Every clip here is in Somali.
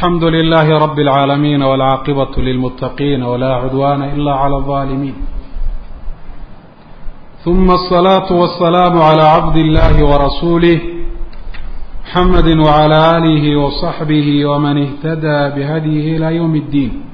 الحمد لله رب العالمين والعاقبة للمتقين ولا عدوان إلا على الظالمين ثم الصلاة والسلام على عبد الله ورسوله محمد وعلى آله وصحبه ومن اهتدى بهديه إلى يوم الدين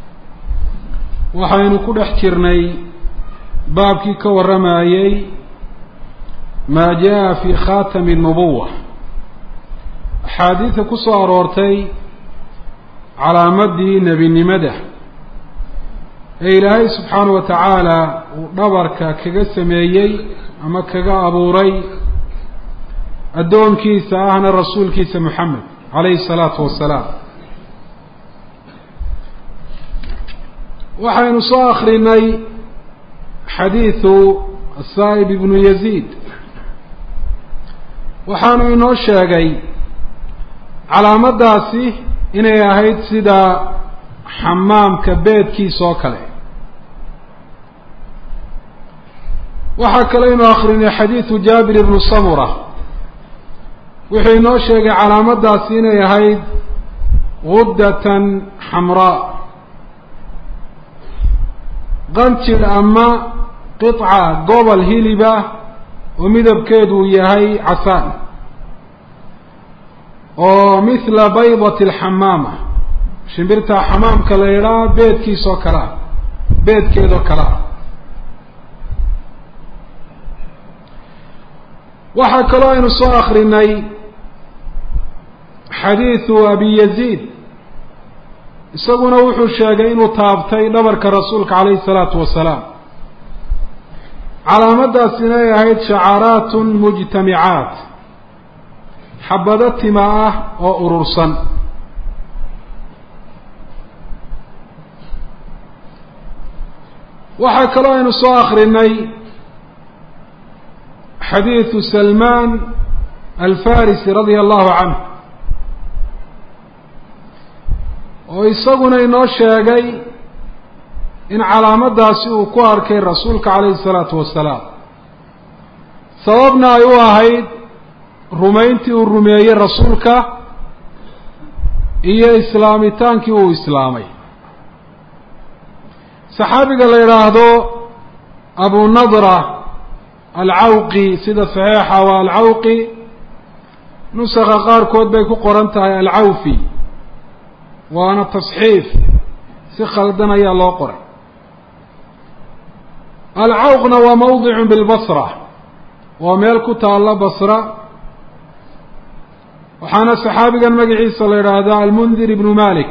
وحين كل احكرني بابكي كورمايي ما جاء في خاتم النبوة أحاديث كسو أرورتي على مدي نبي نمده إلهي سبحانه وتعالى نبرك كجسميي أما كجا أبوري الدون كيسة أهنا الرسول كيسة محمد عليه الصلاة والسلام وحين صاخرني حديث السائب بن يزيد وحانو inoo sheegay calaamadaasi inay ahayd sida xamaamka beedkiisa oo kale waxa kale inuu akhrinay xadiisu Jaabir ibn Samura wuxuu inoo sheegay calaamadaasi inay ahayd ghuddatan xamra qanjir ama qitca gobol hiliba oo midabkeedu yahay casaan oo mithla baydati alxamaama shimbirta xamaamka la yidhaha beedkiisoo kale ah beedkeedoo kale ah waxaa kaloo aynu soo akrinay xadiidu abi yaziid isaguna wuxuu sheegay inuu taabtay dhabarka rasuulka calayhi salaatu wasalaam calaamadaasina ay ahayd shacaaraatun mujtamicaat xabado tima ah oo urursan waxaa kaloo aynu soo akrinay xadiidu salmaan alfarisi radia allahu canhu oo isaguna inoo sheegay in calaamadaasi uu ku arkay rasuulka calayhi salaatu wasalaam sababna ay u ahayd rumayntii uu rumeeyey rasuulka iyo islaamitaankii uu islaamay saxaabiga la yidhaahdo abu nadra alcawqi sida saxiixa waa alcawqi nusakha qaarkood bay ku qoran tahay alcawfi waana tasxiif si khaldan ayaa loo qoray alcawqna waa mawdicun bilbasra waa meel ku taalla basra waxaana saxaabigan magaciisa la yidhaahdaa almundir ibnu malik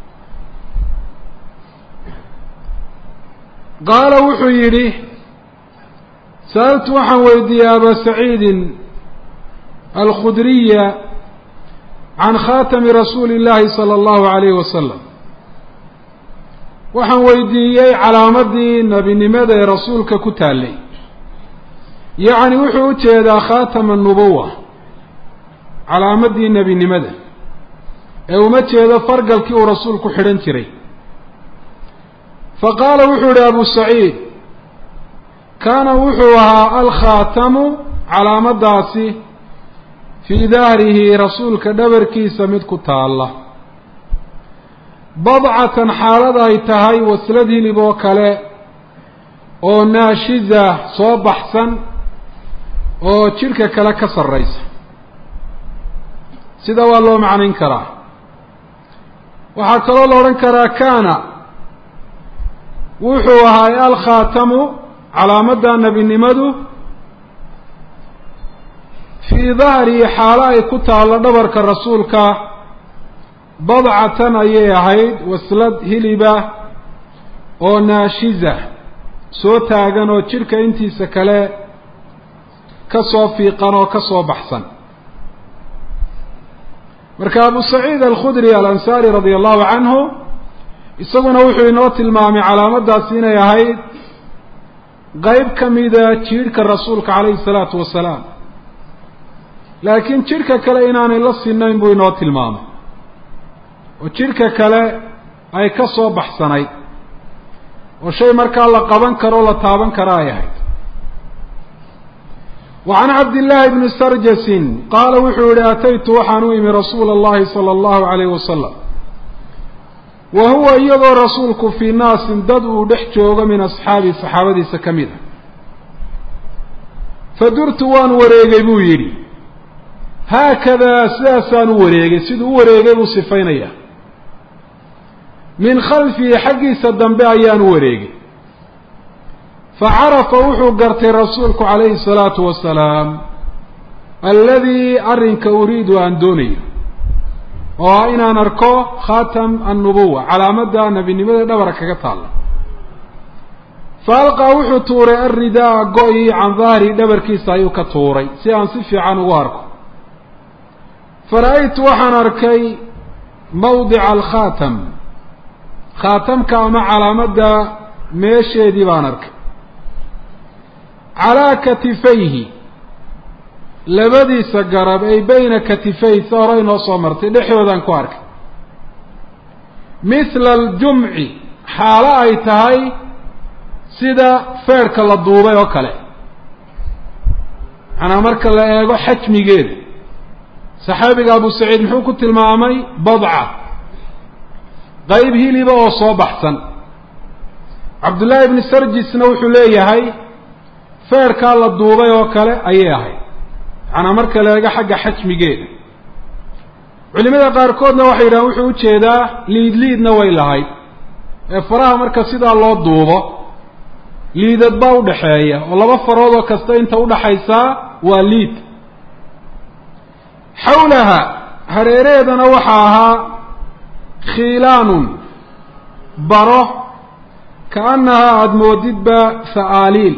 qaala wuxuu yidhi sa'altu waxaan weydiiyey aba saciidin alkhudriya can khaatami rasuuli illaahi sala allahu calayhi wasalam waxaan weydiiyey calaamadii nebinimada ee rasuulka ku taallay yacni wuxuu u jeedaa khaatama nubuwa calaamadii nebinimada ee uma jeedo fargalkii uu rasuulku xidhan jiray faqaala wuxuu yihi abu saciid kaana wuxuu ahaa alkhaatamu calaamadaasi fii dahrihi rasuulka dhabarkiisa mid ku taalla badcatan xaalad ay tahay waslad hilib oo kale oo naashiza soo baxsan oo jidhka kale ka sarraysa sida waa loo macnayn karaa waxaa kaloo la odhan karaa kaana wuxuu ahaay alkhaatamu calaamadda nebinimadu fii dahrihi xaalo ay ku taallo dhabarka rasuulka badcatan ayay ahayd waslad hiliba oo naashiza soo taagan oo jidhka intiisa kale ka soo fiiqan oo ka soo baxsan marka abu saciid alkhudri alansaari radia allahu canhu isaguna wuxuu inoo tilmaamay calaamadaasi inay ahayd qeyb ka mida jidhka rasuulka calayhi salaatu wasalaam laakiin jidhka kale inaanay la sinayn buu inoo tilmaamay oo jidhka kale ay ka soo baxsanayd oo shay markaa la qaban karo o la taaban karo ay ahayd وعن عبد الله بن سرجس قال وحول أتيت وحنويم رسول الله صلى الله عليه وسلم وهو يضو رسولك في ناس ددوا دحجوغ من أصحابي صحابتي سكمدة فدرت وان وريغي بو يري هكذا ساسان وريغي سيدو وريغي بو صفينيا من خلفي حقي سدن بأيان وريغي فعرف وحو قرت رسولك عليه الصلاة والسلام الذي أرنك أريد أن دوني وإن نركو خاتم النبوة على مدى نبي نمدى دبرك كتالا فألقى وحو توري الرداء قوي عن ظهري دبركي سايوك توري سيان صفي عن واركو فرأيت وحن أركي موضع الخاتم خاتم كما على مدى ميشي ديبان أركي على كتفيه لبدي سقرب أي بين كتفيه ثورين وصمرت لحيوذان كوارك مثل الجمع حالة أي تهي سيدا فيرك اللدوبة وكالي أنا مرك الله يقول حجمي قيد صحابي أبو سعيد محوكو المامي بضعة غيب هي لي بوصوب أحسن عبد الله بن سرجس نوح ليه هاي فيرك اللدوبة وكالي أيه هاي أنا مركز لقى حق حجم جيد علماء قاركودنا وحيران وحو جيدا ليدنا ويلهاي فراها مركز سيدا الله الضوبة ليدت باو دحايا والله بفرادو كستا انت ودحايسا وليد حولها هريريدنا وحاها خيلان بره كأنها عد مودد بثآليل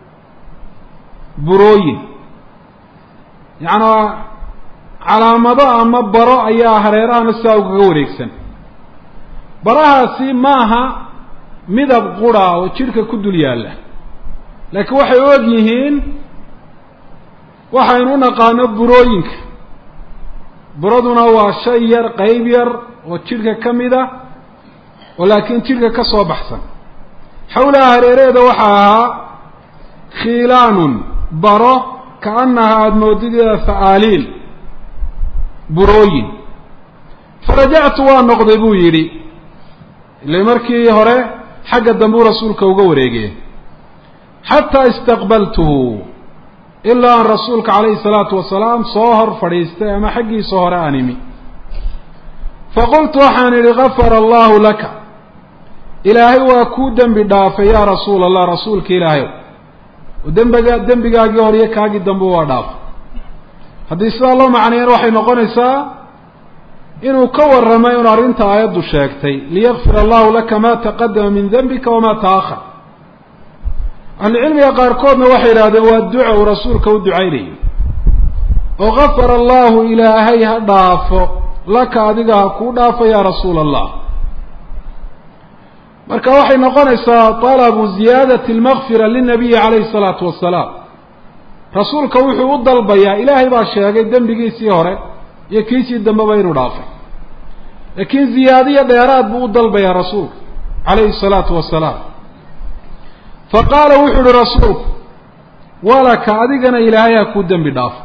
بروين يعني على مضى أما براء أيها هريران الساوق غوريكسن براها سي ماها مذب قرى وشركة كدوليا له لكن وحي وجهين وحينونا قانب بروينك برودنا هو شير قيبير وشركة كمدة ولكن شركة كصوب أحسن حولها هريريد وحاها خيلان براء كأنها موددة ثآليل بروين فرجعت وان نقضبو يري اللي مركي هره حق الدنبو رسولك وقوريقه حتى استقبلته إلا أن رسولك عليه الصلاة والسلام صهر فريسته ما حقي صهر آنمي فقلت وحاني لغفر الله لك إلهي وكودا بدافع يا رسول الله رسولك إلهي ودنبغاagii hore kaagi dambe waa dhaaf hadii sida loo macneeyo waxay noqonaysaa inuu ka waramay in arinta aayadu sheegtay liyaghfir Allahu laka ma taqaddama min dhanbika wa ma ta'akhkhar al-ilmiga qaarkoodna waxay yiraahdeen waa duco rasuulka u duceeyay oo ghafar Allahu ilaahay ha dhaafo laka adiga ku dhaafo ya rasuul Allah marka waxay noqonaysaa talabu ziyadati al-maghfira lin-nabi alayhi salatu wassalam rasuulka wuxuu u dalbayaa ilaahay baa sheegay dambigiisii hore iyo kiisii dambe ba inuu dhaafay laakiin ziyadiya dheeraad buu u dalbayaa rasuulka alayhi salatu wassalam faqala wuxuu rasuulku walaka adigana ilaahay ku dambi dhaaf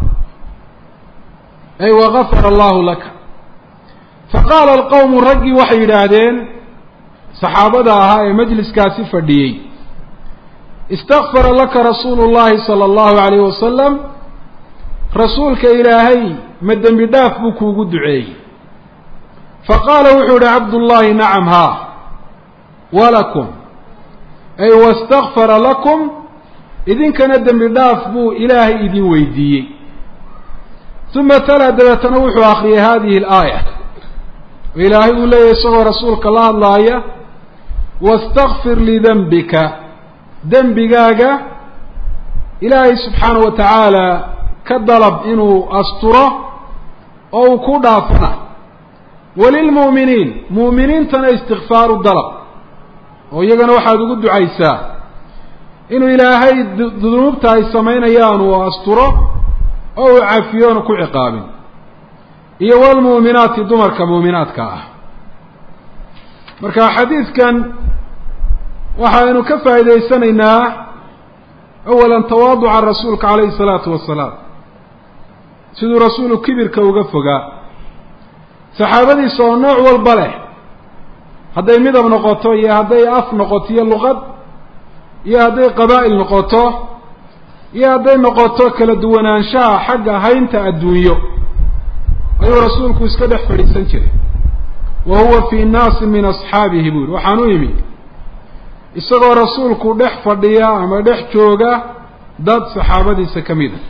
ay wa ghafara Allah laka faqala al-qawm raqi waxay yiraahdeen صحابة هاي مجلس كاسف فرديي استغفر لك رسول الله صلى الله عليه وسلم رسولك إلهي مدن بداف بكو قدعي فقال وحود عبد الله نعم ها ولكم أي واستغفر لكم إذن كان مدن بداف بو إلهي إذن ويدي ثم تلا تنوح آخر هذه الآية وإلهي يقول لي يسوع رسولك الله الله واستغفر لذنبك ذنبك إلهي سبحانه وتعالى كالضلب إنه أسطره أو كدافنا وللمؤمنين مؤمنين تنا استغفار الضلب ويجنا واحد يقول عيسى إنه إلهي ذنوب تاي سمين يان وأسطره أو عافيان كعقاب إيه والمؤمنات دمر كمؤمنات كاه مركا حديث كان وحين كفى إذا سنينا أولا تواضع الرسول عليه الصلاة والسلام سيد رسول كبير كوقفقا صحابتي صنوع والبلح hadday midab noqoto iyo hadday af noqoto iyo luqad iyo hadday qabaa'il noqoto iyo hadday noqoto kala duwanaanshaha xagga haynta adduunyo ayuu rasuulku iska dhex fadhiisan jiray wa huwa fii naasin min asxaabihi buu yihi waxaan u imi isagoo rasuulku dhex fadhiya ama dhex jooga dad saxaabadiisa ka mid a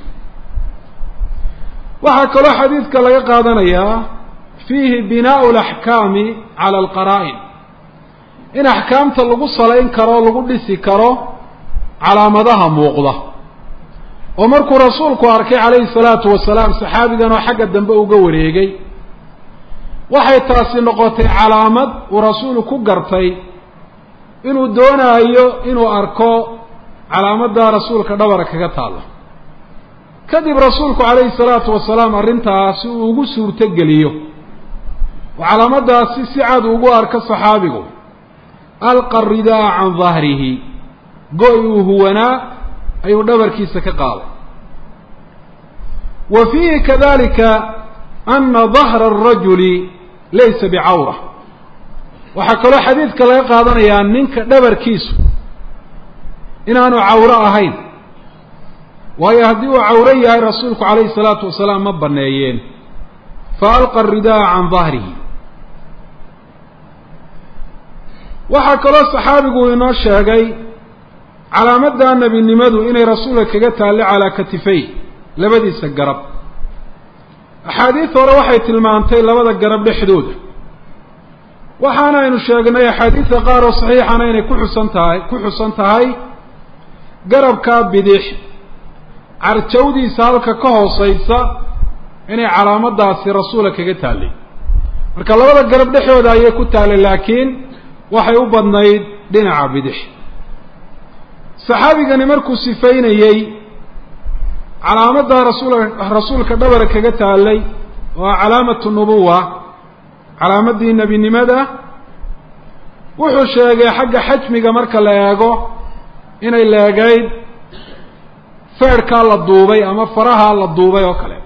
waxaa kaloo xadiidka laga qaadanayaa fiihi binaau alaxkaami cala alqaraa'in in axkaamta lagu salayn karo o lagu dhisi karo calaamadaha muuqda oo markuu rasuulku arkay calayhi salaatu wasalaam saxaabigan oo xagga dambe uga wareegay waxay taasi noqotay calaamad uu rasuulu ku gartay inuu doonaayo inuu arko calaamadda rasuulka dhabara kaga taalla kadib rasuulku calayhi salaatu wasalaam arrintaasi uu ugu suurtogeliyo oo calaamaddaasi si cad ugu arko saxaabigu alqa ridaa can dahrihi go-i uu huwanaa ayuu dhabarkiisa ka qaaday wa fiihi kadalika ana dahra arajuli laysa bicawra waxaa kaloo xadiidka laga qaadanayaa ninka dhabarkiisu inaanu cawro ahayn waayo haddii uu cawro yahay rasuulku calayhi salaatu wasalaam ma baneeyeen fa alqa ridaa can dahrihi waxaa kaloo saxaabigu inoo sheegay calaamadda nebinimadu inay rasuulka kaga taallo calaa katifay labadiisa garab axaadiis hore waxay tilmaantay labada garab dhexdooda waxaana aynu sheegnay axaadiista qaar oo saxiixana inay ku xusan tahay garabkaa bidix carjawdiisa halka ka hooseysa inay calaamaddaasi rasuula kaga taallay marka labada garab dhexdooda ayay ku taallay laakiin waxay u badnayd dhinaca bidix saxaabigani markuu sifaynayey calaamadda rasuulka dhabara kaga taallay waa calaamatu nubuwa calaamaddii nebinimada wuxuu sheegay xagga xajmiga marka la eego inay leegayd feedhkaa la duubay ama faraha la duubay oo kale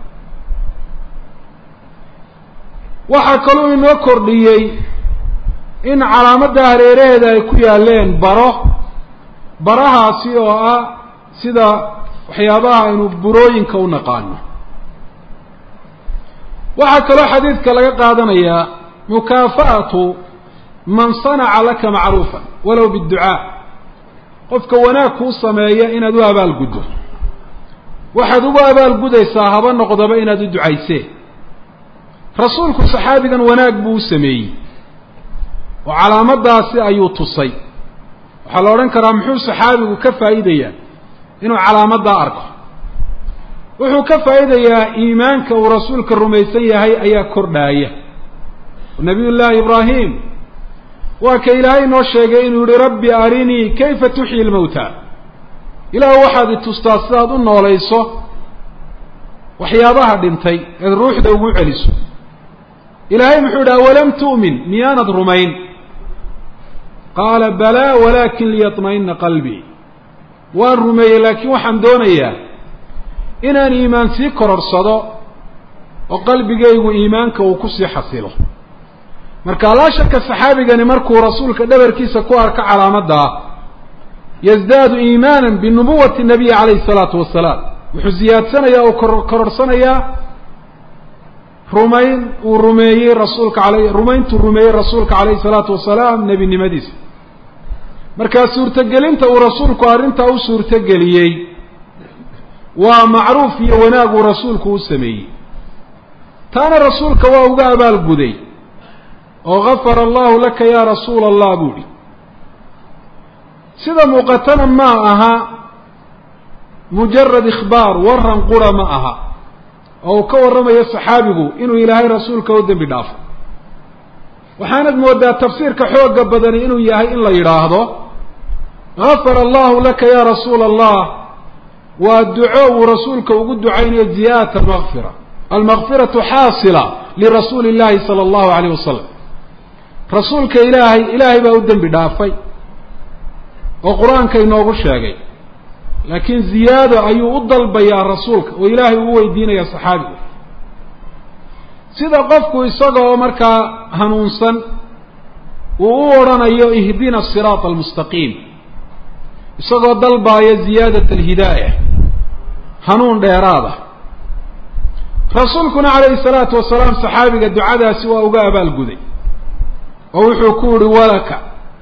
waxaa kaluu inoo kordhiyey in calaamadda hareeraheeda ay ku yaaleen barahaasi oo ah sida waxyaabaha aynu burooyinka u naqaano waxaa kaloo xadiidka laga qaadanayaa mukaafa'atu man sanaca laka macruufan walow biducaa qofka wanaag kuu sameeya inaad u abaalguddo waxaad ugu abaalgudaysaa haba noqdaba inaad u ducaysee rasuulku saxaabigan wanaag buu u sameeyey oo calaamaddaasi ayuu tusay waxaa la odhan karaa muxuu saxaabigu ka faa'iidayaa inuu calaamaddaa arko wuxuu ka faa'iidayaa iimaanka uu rasuulka rumaysan yahay ayaa kordhaaya nabiyullaahi ibraahim waa ka ilaahay noo sheegay inuu yihi rabbi arinii kayfa tuxyi lmawta ilaah waxaad i tustaa sidaad u noolayso waxyaabaha dhintay eed ruuxda ugu celiso ilaahay muxuu yidhi awalam tu'min miyaanad rumayn qaala balaa walaakin liyatma'ina qalbii waan rumeeyey laakiin waxaan doonayaa inaan iimaan sii kororsado oo qalbigaygu iimaanka uu kusii xasilo marka laa shaka saxaabigani markuu rasuulka dhabarkiisa ku arko calaamaddaa yasdaadu iimaanan binubuwati nabiyi calayhi salaatu wasalaam wuxuu ziyaadsanayaa oo kororsanayaa rumayntuu rumeeyey rasuulka calayhi salaatu wasalaam nebinimadiisa markaa suurtogelinta uu rasuulku arrintaa u suurtogeliyey waa macruuf iyo wanaag uu rasuulku u sameeyey taana rasuulka waa uga abaalguday oo gafara allahu laka ya rasuula allah buu ihi sida muuqatana ma aha mujarad ikhbaar waran qura ma aha oo uu ka warramayo saxaabigu inuu ilaahay rasuulka u dembi dhaafo waxaanad moodaa tafsiirka xooga badani inuu yahay in la yidhaahdo gafara allahu laka ya rasuula allah waa duco uu rasuulka ugu ducaynayo ziyaadata almakfira almakfiratu xaasila lirasuuli illahi sala allahu alayh wasalam rasuulka ilaahay baa u dembi dhaafay oo qur-aanka inoogu sheegay laakiin ziyaado ayuu u dalbayaa rasuulka oo ilaahay ugu weydiinaya saxaabigu sida qofku isagoo markaa hanuunsan وأورنا اهدنا الصراط المستقيم isagoo dalbaaya ziyaadat alhidaayah hanuun dheeraada rasuulkuna calayhi salaatu wasalaam saxaabiga ducadaasi waa uga abaalguday oo wuxuu ku yidhi walaka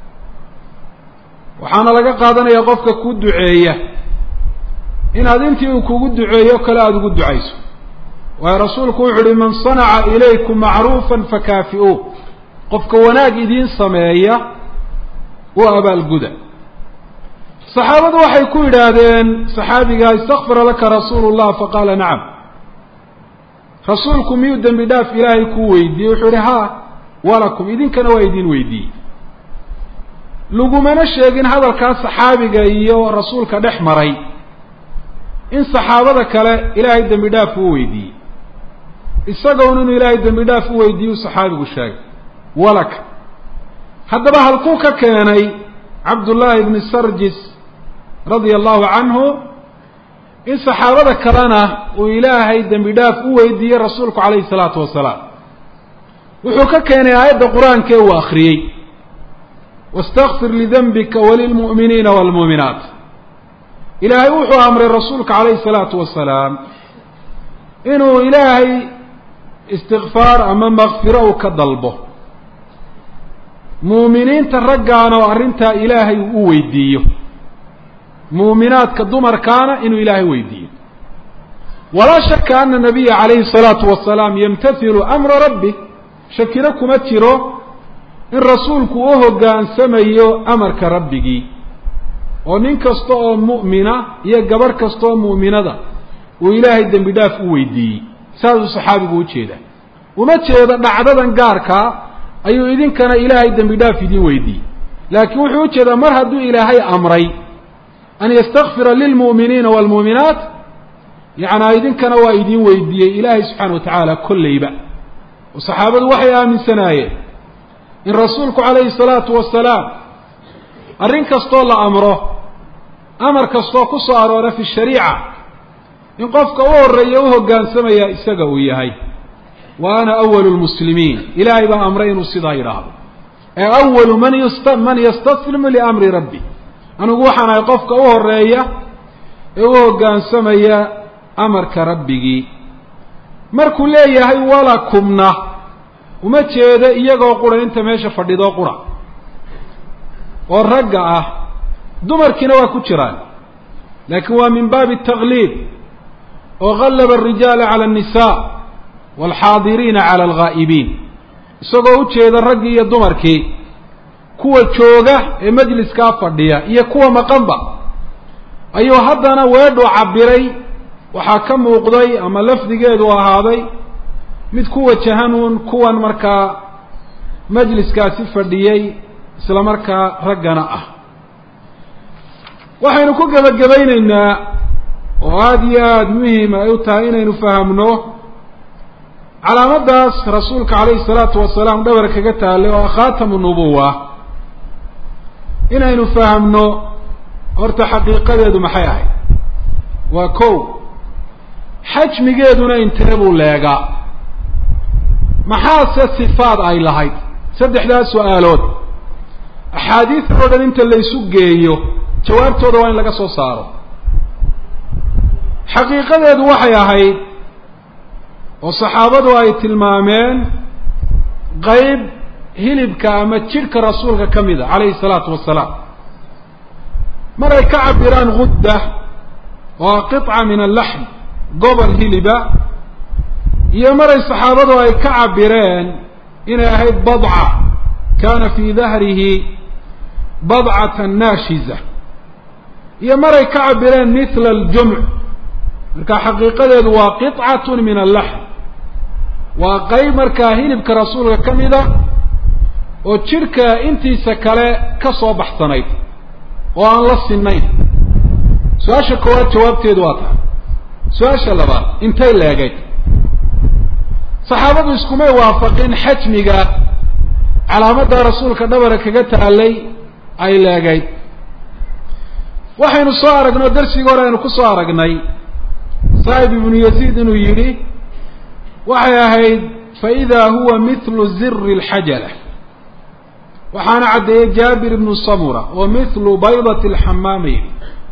waxaana laga qaadanayaa qofka ku duceeya inaad intii uu kugu duceeyo kale aada ugu ducayso waayo rasuulku wuxuu yihi man sanaca ilaykum macruufan fakaafi'uuh qofka wanaag idiin sameeya u abaalguda saxaabadu waxay ku yidhaahdeen saxaabigaa istakfara laka rasuulu llah faqaala nacam rasuulku miyuu dembi dhaaf ilaahay kuu weydiiyey wuxuu yihi haa walakum idinkana waa idin weydiiyey lagumana sheegin hadalkaa saxaabiga iyo rasuulka dhex maray in saxaabada kale ilaahay dembi dhaaf uu weydiiyey isagoon inuu ilaahay dembi dhaaf u weydiiye u saxaabigu sheegay walaka haddaba halkuu ka keenay cabdullaahi ibni sarjis radia allahu canhu in saxaabada kalena uu ilaahay dembi dhaaf u weydiiyey rasuulku calayhi salaatu wasalaam wuxuu ka keenay aayadda qur-aankee uu akhriyey wastakfir lidanbika walilmu'miniina waalmu'minaat ilaahay wuxuu amray rasuulka calayhi salaatu wasalaam inuu ilaahay istikfaar ama makfiro uu ka dalbo muuminiinta raggaana oo arrintaa ilaahay uu u weydiiyo muuminaadka dumarkaana inuu ilaahay weydiiyo walaa shaka ana nabiya calayhi salaatu wasalaam yamtathilu amra rabbi shakina kuma jiro in rasuulku u hoggaansamayo amarka rabbigii oo nin kasta oo mu'mina iyo gabarh kasta oo mu'minada uu ilaahay dembi dhaaf u weydiiyey saasuu saxaabigu u jeedaa uma jeedo dhacdadan gaarkaa ayuu idinkana ilaahay dembi dhaaf idin weydiiyey laakiin wuxuu u jeedaa mar hadduu ilaahay amray an yastakfira lilmu'miniina waalmu'minaat yacnaa idinkana waa idin weydiiyey ilaahay subxaana wa tacaala kolleyba oo saxaabadu waxay aaminsanaayeen in rasuulku calayhi salaatu wasalaam arrin kastoo la amro amar kastoo ku soo aroora fi shariica in qofka u horreeya u hoggaansamaya isaga uu yahay wa ana awalu lmuslimiin ilaahay baa amray inuu sidaa yidhaahdo ee awalu man yastaslimu liamri rabbi anigu waxaan ahay qofka u horreeya ee u hoggaansamaya amarka rabbigii markuu leeyahay walakumna uma jeedo iyagoo qura inta meesha fadhidoo qura oo ragga ah dumarkiina waa ku jiraan laakiin waa min baabi tagliib oo gallaba alrijaala cala annisaa waalxaadiriina cala alghaa'ibiin isagoo u jeeda raggii iyo dumarkii kuwa jooga ee majliskaa fadhiya iyo kuwa maqanba ayuu haddana weedhuu cabbiray waxaa ka muuqday ama lafdigeedu ahaaday mid ku wajahanuun kuwan markaa majliskaasi fadhiyey isla markaa raggana ah waxaynu ku gebagabaynaynaa oo aada iyo aada muhim ay u tahay inaynu fahamno calaamaddaas rasuulka calayhi salaatu wasalaam dhabar kaga taallay oo khaatamu nubuwa inaynu fahamno horta xaqiiqadeedu maxay ahayd waa kow xajmigeeduna intee buu leegaa maxaase sifaad ay lahayd saddexdaas su-aalood axaadiida oo dhan inta laysu geeyo jawaabtooda waa in laga soo saaro xaqiiqadeedu waxay ahayd oo saxaabadu ay tilmaameen qayb hilibka ama jidhka rasuulka ka mid a calayhi salaatu wasalaam mar ay ka cabiraan gudda waa qiطca min allaxm gobol hiliba iyo maray saxaabadu ay ka cabireen inay ahayd badca kaana fii dahrihi badcatan naashiza iyo maray ka cabireen mithla aljumc marka xaqiiqadeedu waa qiطcatun min allaxm waa qayb markaa hilibka rasuulka ka mida oo jidhka intiisa kale ka soo baxsanayd oo aan la sinayn su-aasha koowaad jawaabteedu waa tahay su-aasha labaad intay leegayd saxaabadu iskumay waafaqin xajmiga calaamadda rasuulka dhabara kaga taallay ay leegayd waxaynu soo aragnay darsigii hore aynu ku soo aragnay saa'ib ibnu yaziid inuu yidhi waxay ahayd fa idaa huwa mithlu ziri alxajala وحان عدي جابر بن الصمرة ومثل بيضة الحمامين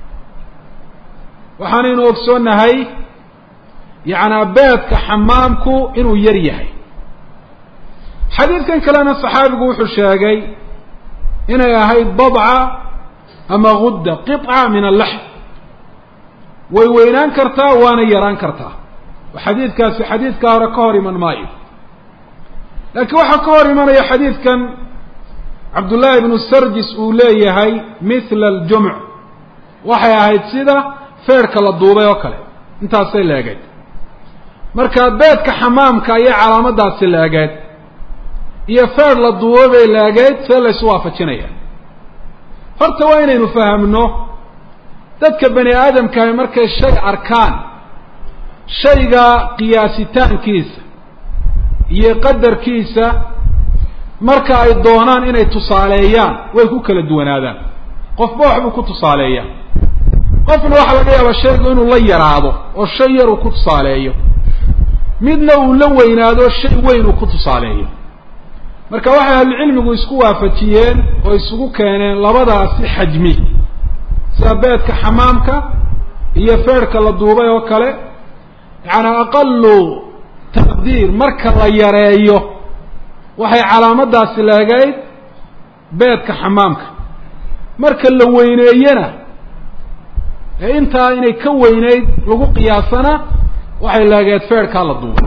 وحان إنه أكسونا هاي يعني بيتك حمامكو إنه يريهي حديث كان كلام الصحابي قوحوا الشاقي إنه هاي بضعة أما غدة قطعة من اللحم ويوينان كرتا وانا يران كرتا وحديث كاسي حديث كارا كوري من ماي لكن وحا كوري من يا حديث كان عبد الله بن السرجس أولي هاي مثل الجمع وحي هاي تسيدة فيرك للضوبة وكله انت أصير لأقيد مركا بيتك حمامك اي علامة دا أصير لأقيد اي فير للضوبة لأقيد فيلا سوافة شنية فرتوين نفهم انه dadka bani aadamka ay markay shay arkaan shayga qiyaasitaankiisa iyo qadarkiisa marka ay doonaan inay tusaaleeyaan way ku kala duwanaadaan qofba waxba ku tusaaleeyaa qofna waxa laga yaabaa shaygu inuu la yaraado oo shay yar uu ku tusaaleeyo midna uu la weynaado shay weyn uu ku tusaaleeyo marka waxa ahlu cilmigu isku waafajiyeen oo isugu keeneen labadaasi xajmi سابتك حمامك هي فيرك للضوبة وكله يعني أقل تقدير مركز يريه وهي علامة داس لاقيت بيتك حمامك مركز لوينينا انت اني كوينيت لغو قياسنا وهي لاقيت فيرك للضوبة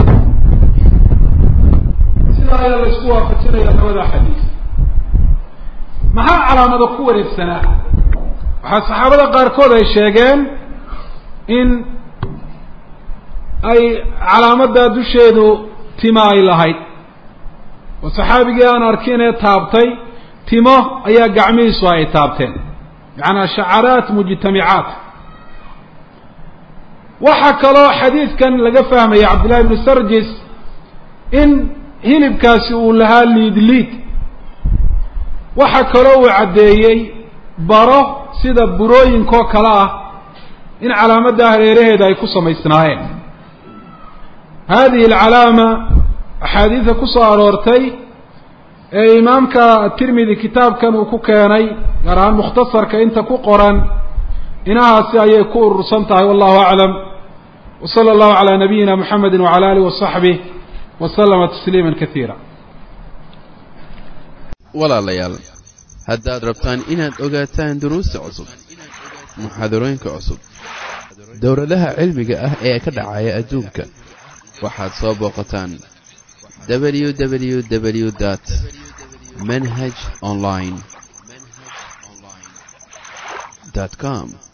سيدا إلى الاسبوع فتنا إلى هذا حديث ما ها علامة قوة السنة waxaa saxaabada qaarkood ay sheegeen in ay calaamada dusheedu timo ay lahayd oo saxaabigii aan arkin ee taabtay timo ayaa gacmihiisu ay taabteen macnaa shacaraat mujtamicaat waxaa kaloo xadiidkan laga fahmaya cabdullahi ibnu sarjis in hilibkaasi uu lahaa liidliid waxaa kaloo uu caddeeyey baro sida burooyinkoo kale ah in calaamadda hareeraheeda ay ku samaysnaayeen hadihi alcalaama axaadiida ku soo aroortay ee imaamka tirmidi kitaabkan uu ku keenay gaar ahaan mukhtasarka inta ku qoran inahaasi ayay ku urursan tahay wallahu aclam وصلى الله على نبينا محمد وعلى آله وصحبه وسلم تسليما كثيرا ولا ليال haddaad rabtaan inaad ogaataan duruusta cusub muxaadarooyinka cusub dowladaha cilmiga ah ee ka dhacaya adduunka waxaad soo booqataan www.manhajonline.com